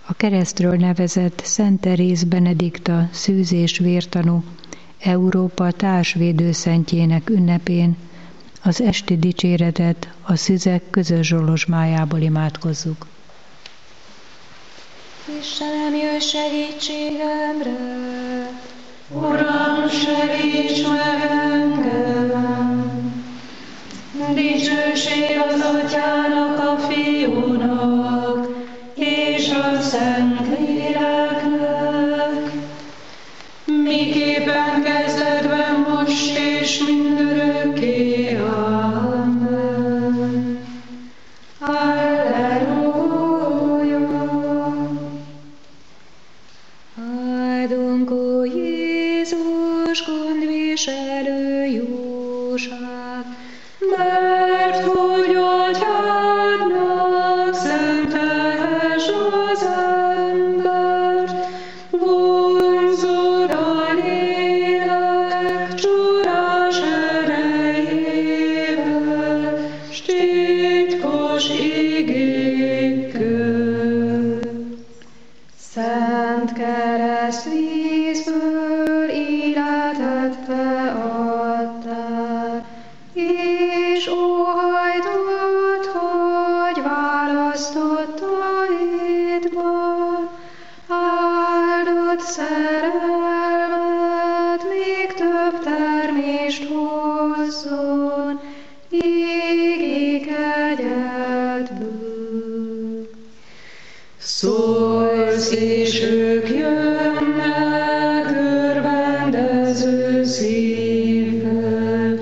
A keresztről nevezett Szent Teréz Benedikta szűz- és vértanú Európa társvédőszentjének ünnepén az esti dicséretet a szüzek közös zsolozsmájából imádkozzuk. Istenem, jöjj segítségemre! Uram, segíts meg engem! Dicsőség az Atyának, a Fiúnak és a Szentléleknek, miképpen kezdetben, most és mindörökké. Amen. Halleluja! Áldunk, ó Jézus, gondviselő jóság, mert hogy Atyádnak szentelhes az embert, vonzod a lélek csodás erejével, s titkos igékkel. Szent keresztvízből életet te adtál, és óhajtott, hogy választottaidból áldott szerelmet még több termést hozzon égi kegyedből. Szólsz, és ők jönnek örvendező szívvel,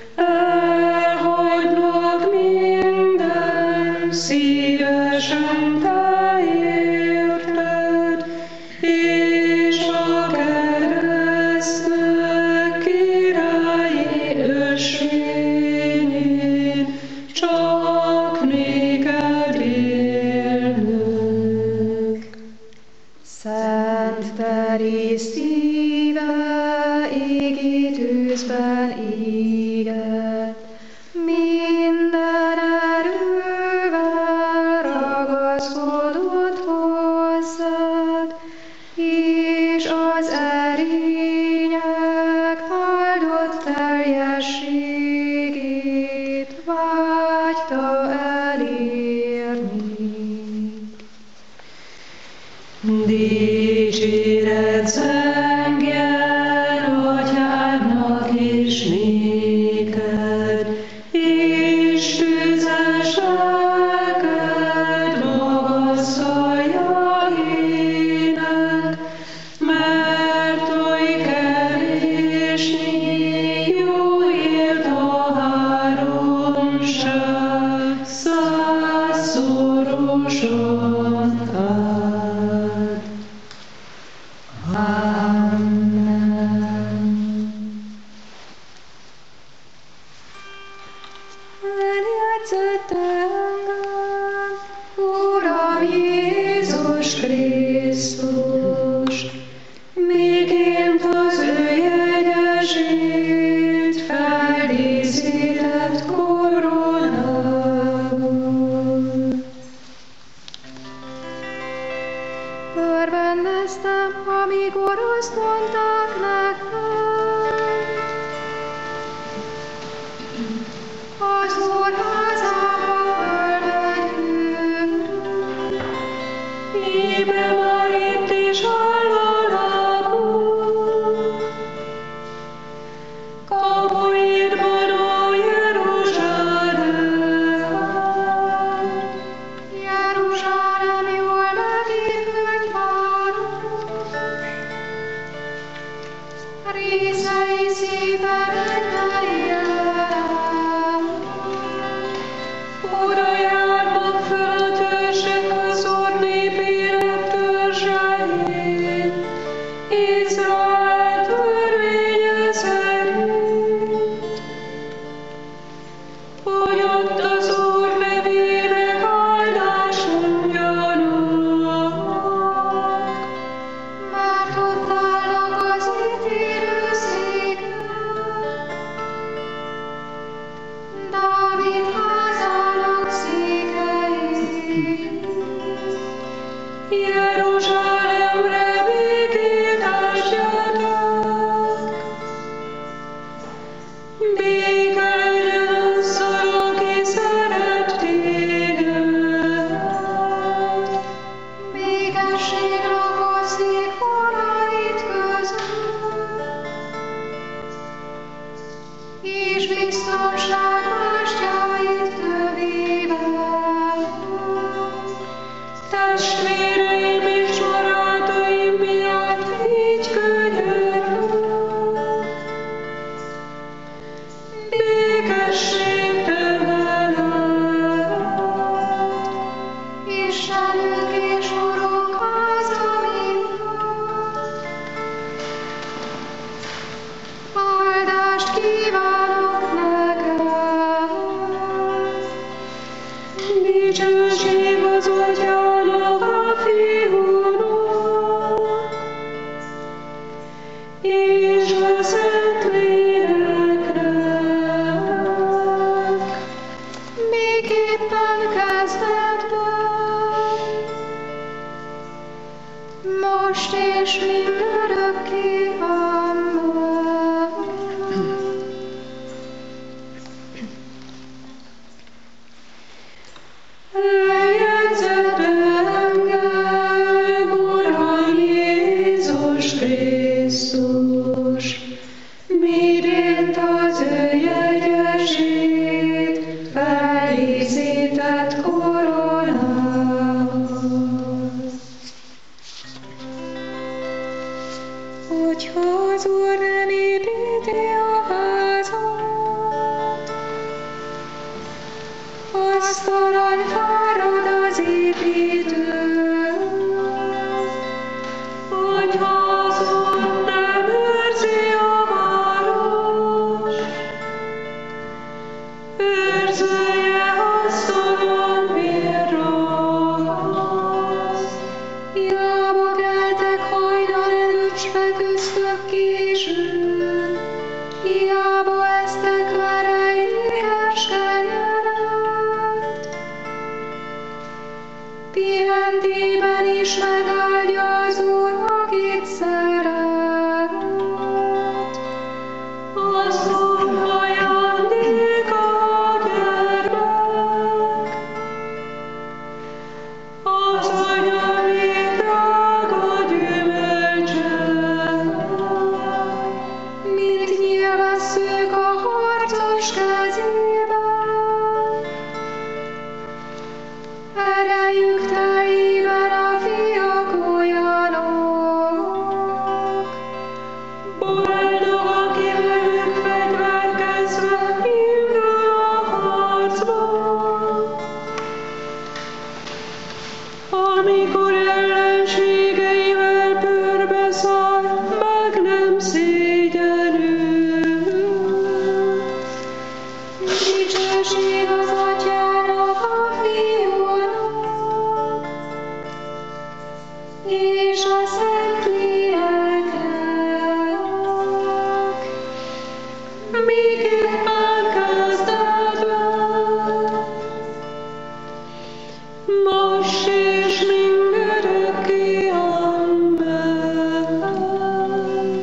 elhagynak minden, szívesen te érted, és a keresztnek királyi ösvényén csak néked élnek. Szent Teréz szíve égi tűzben égett, minden erővel ragaszkodott hozzád, és az erények áldott teljességét vágyta elérni. Dicséret zengjen Atyádnak és néked, és tüzes lelked magasztalja ének, mert oly kevésnyi jó élt a háromság, százszorosan áld. Amen. Eljátszett engem, Uram Jézus Krisztus, miként az ő jegyesét feldíszített koronából. Örvendeztem, amikor azt mondták nekem, az Úr házába fölmegyünk. Íme már itt is áll a lábunk, kapuidban, ó Jeruzsálem. Jeruzsálem jól megépült város, részei szépen megteljelek. Oda járnak föl a törzsek az Úr népének törzsein, Izrael törvénye szerint, hogy ott az Úr nevének áldás mondjanak, mert ott állnak az ítélőszéken. Dávid házának székei, Testvéreim és barátaim miatt így könyörgök. Békesség te veled. Istenünk és Urunk háza miatt. Áldást kívánok neked. Dicsőség az Atyának, a Fiúnak, és a Szentléleknek, miképpen kezdetben, most és mindörökké. Amen. Eljegyzett engem, Uram Jézus Krisztus, mirént az ő jegyesét feldíszített koronával. Hogyha az Úr nem építi a házat, asztalan fárad az építő. Hogyha az Úr nem őrzi a várost, őrzője asztalon virraszt. Hiába keltek hajnal előtt, s feküztök későn, hiába esztek már éhes kenyeret. Pihentében is megáldja az Úr, akit szeret. Az Úr ajándéka a gyermek, az anya még drága gyümölcse. Mint nyilvesszük a harcos kezében, erejük teljében a fiak olyanok. Boldog, aki velük fegyverkezve indul a harcba. Amikor ellenségeivel körbeszáll, meg nem szégyenül. Dicsőség az Atyának, a Fiúnak, és a Szentléleknek, miképpen kezdetben, most és mindörökké. Amen.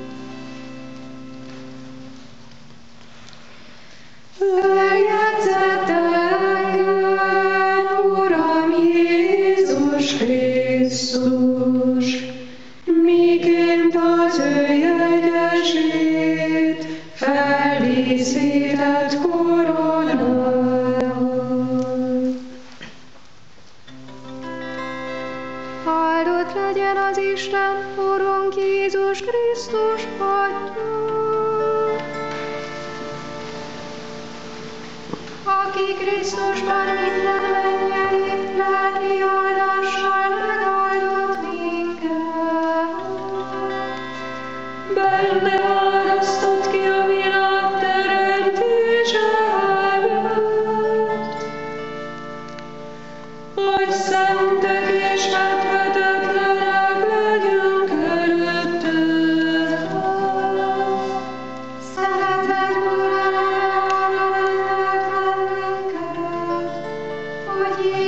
Eljegyzett engem, Uram Jézus Krisztus, miként az ő jegyesét feldíszített koronával. Áldott legyen az Isten, Urunk Jézus Krisztus Atya, aki Krisztusban minden mennyei lelki áldással megáldott minket. Benne választott ki a világ teremtése előtt, hogy szentek és fedhetetlenek legyünk előtte. Szeretett Uram, benned bennünket, hogy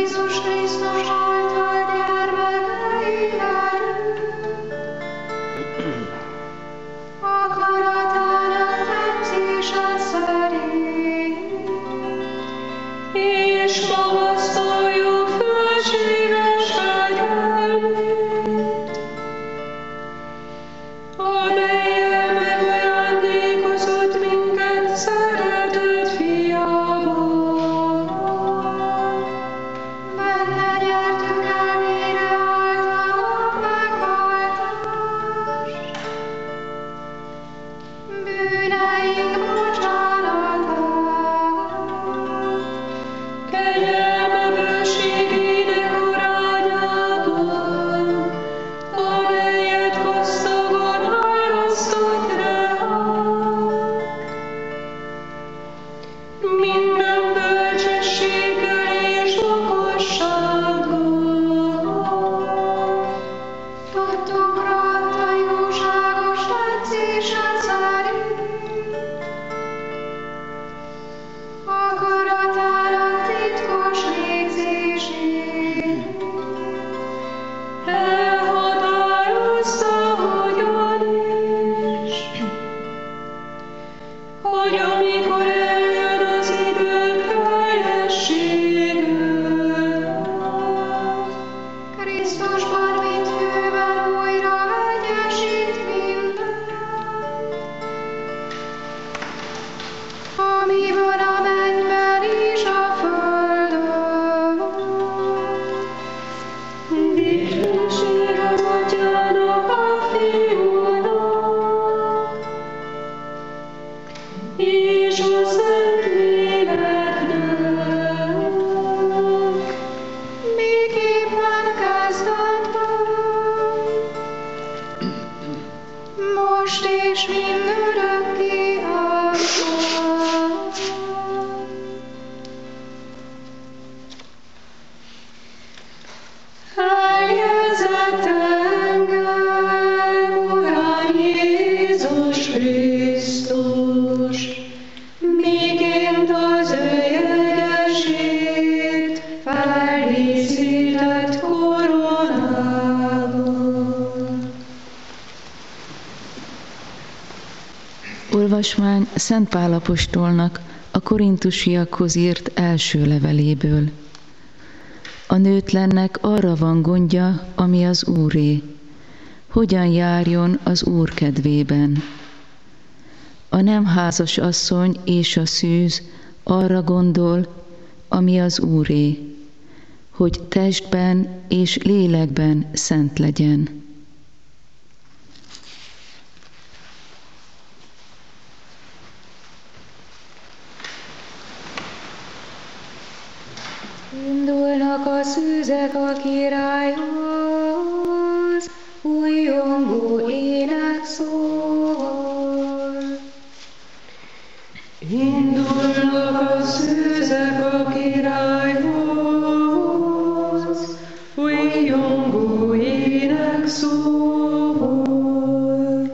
Olvasmány Szent Pál apostolnak a korintusiakhoz írt első leveléből. A nőtlennek arra van gondja, ami az Úré, hogyan járjon az Úr kedvében. A nem házas asszony és a szűz arra gondol, ami az Úré, hogy testben és lélekben szent legyen. Indulnak a szűzek a királyhoz, újongó ének szól. Indulnak a szűzek a királyhoz, újongó ének szól.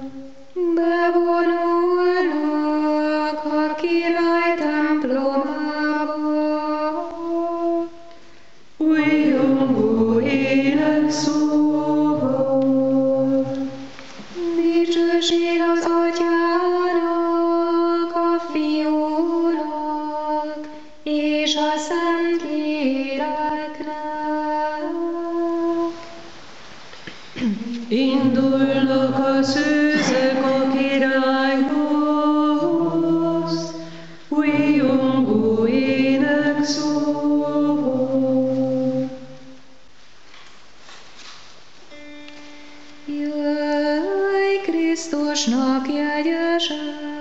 Bevonulnak a király templomába, újongó ének szól. Dicsőség az Atyának, a Fiúnak és a Szentléleknek. Indulnak a szűzek a királyhoz, újongó ének szól. Jöjj Krisztusnak jegyese,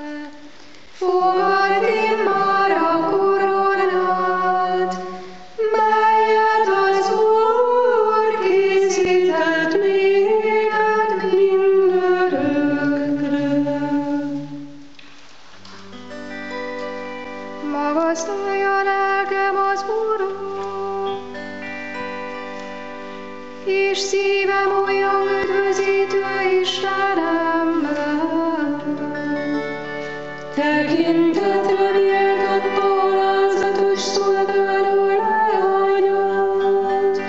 fogadd immár a koronát, melyet az Úr készített néked mindörökre. Magasztalja lelkem az Urat, és szívem olyan üdvözítő Istenemben. Tekintetre méltató alázatos szolgáló leányát.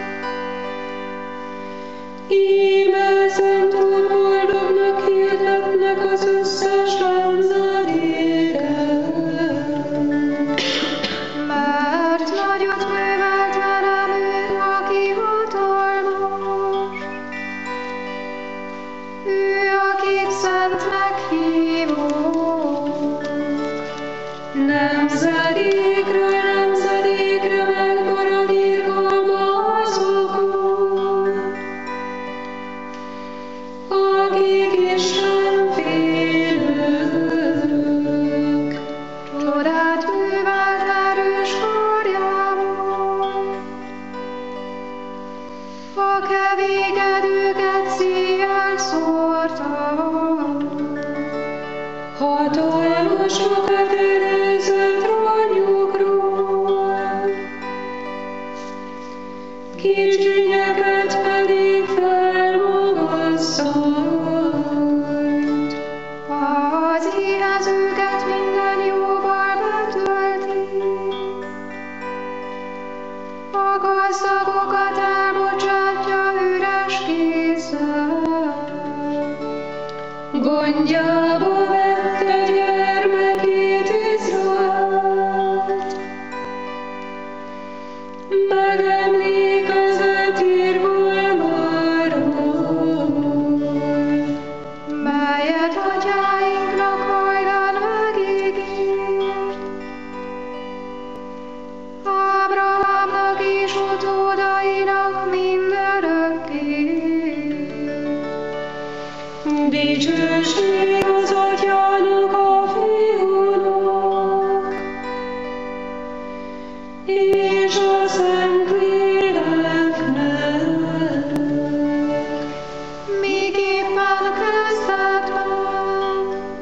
Íme szent úr boldognak hirdetnek az összes nemzedéken. Mert nagyot művelt velem ő, aki hatalmas, ő, akit szentnek hívok. Nemzedékről nemzedékre megmarad irgalma azokon, akik Isten félők. Csodát művelt erős karjával, a kevékedőket széjjel szórta. Hatalmasokat előzött rajukról, kicsinyeket pedig felmagasztalt. Az éhezőket minden jóval betölti, a gazdagokat elbocsátja üres kézzel. Gondjába vette gyermekét Dicsőség az Atyának, a Fiúnak, és a Szentléleknek, miképpen kezdetben,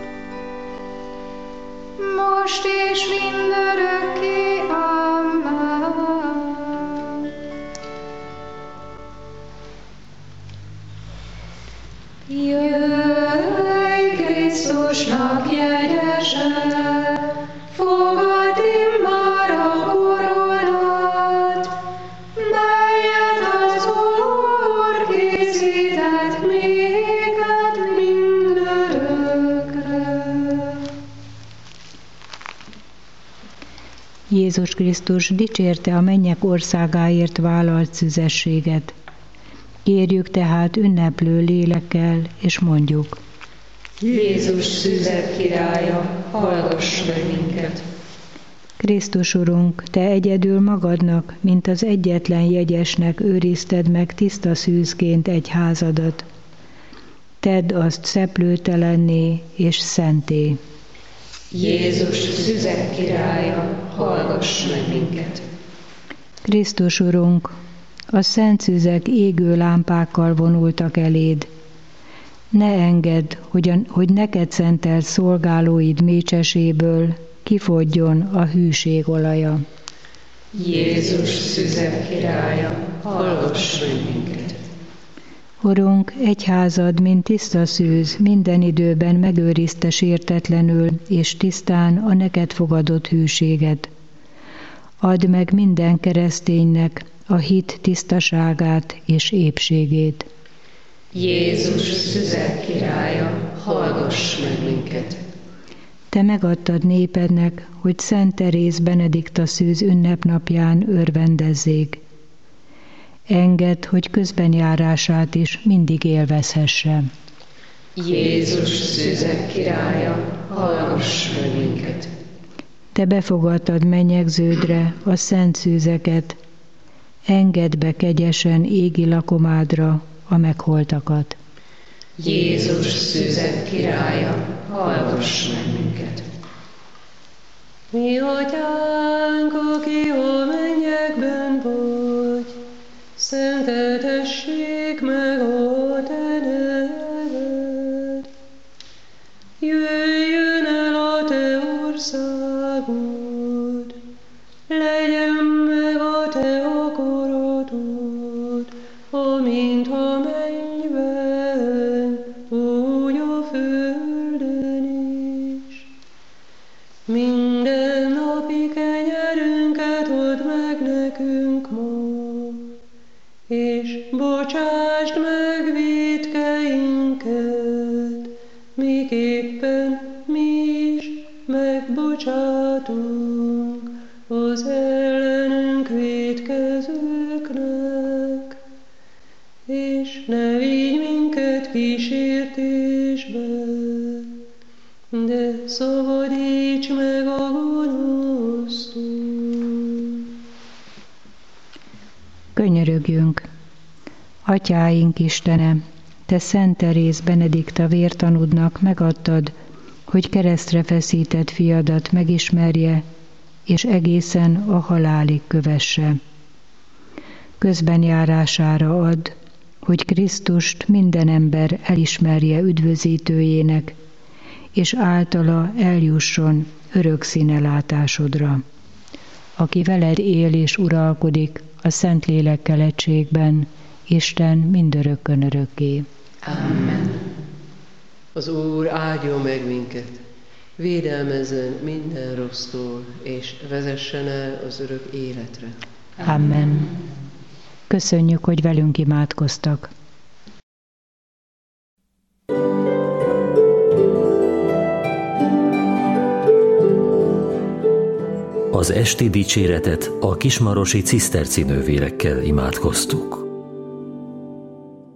most és mindörökké. Amen. Jöjj, Krisztusnak jegyese, fogadd immár a koronát, melyet az Úr készített néked mindörökre. Jézus Krisztus dicsérte a mennyek országáért vállalt szüzességet. Kérjük tehát ünneplő lélekkel, és mondjuk: Jézus szüzek királya, hallgass meg minket! Krisztus Urunk, Te egyedül magadnak, mint az egyetlen jegyesnek őrizted meg tiszta szűzként egyházadat. Tedd azt szeplőtelenné és szenté. Jézus szüzek királya, hallgass meg minket! Krisztus Urunk, a szent szüzek égő lámpákkal vonultak eléd. Ne engedd, hogy neked szentelt szolgálóid mécseséből kifogyjon a hűség olaja. Jézus szüzek királya, hallgass meg minket! Urunk, egyházad, mint tiszta szűz, minden időben megőrizte sértetlenül és tisztán a neked fogadott hűséget. Add meg minden kereszténynek a hit tisztaságát és épségét. Jézus szüzek királya, hallgass meg minket! Te megadtad népednek, hogy Szent Teréz Benedikta szűz ünnepnapján örvendezzék. Engedd, hogy közbenjárását is mindig élvezhesse. Jézus szüzek királya, hallgass meg minket! Te befogadtad menyegződre a szent szűzeket, engedd be kegyesen égi lakomádra a megholtakat. Jézus szüzek királya, hallgass meg minket! Mi Atyánk, aki a mennyekben vagy, szenteltessék meg a Te neved. Jöjjön el a Te országod, legyen meg a Te akaratod, amint a mennyben, úgy a földön is. Minden napi kenyerünket add meg nekünk ma, és bocsásd meg vétkeinket, miképpen mi is megbocsátunk az ellenünk vétkezőknek, és ne vigy minket kísértésbe, de szabadíts meg a gonosztól. Könyörögjünk! Atyáink Istene, Te Szent Teréz Benedikta vértanúdnak megadtad, hogy keresztre feszített fiadat megismerje, és egészen a halálig kövesse. Közbenjárására add, hogy Krisztust minden ember elismerje üdvözítőjének, és általa eljusson örök színelátásodra. Aki veled él és uralkodik a Szentlélekkel egységben, Isten mindörökkön örökké. Amen. Az Úr áldjon meg minket, védelmezzen minden rossztól, és vezessen el az örök életre. Amen. Köszönjük, hogy velünk imádkoztak. Az esti dicséretet a kismarosi ciszterci nővérekkel imádkoztuk.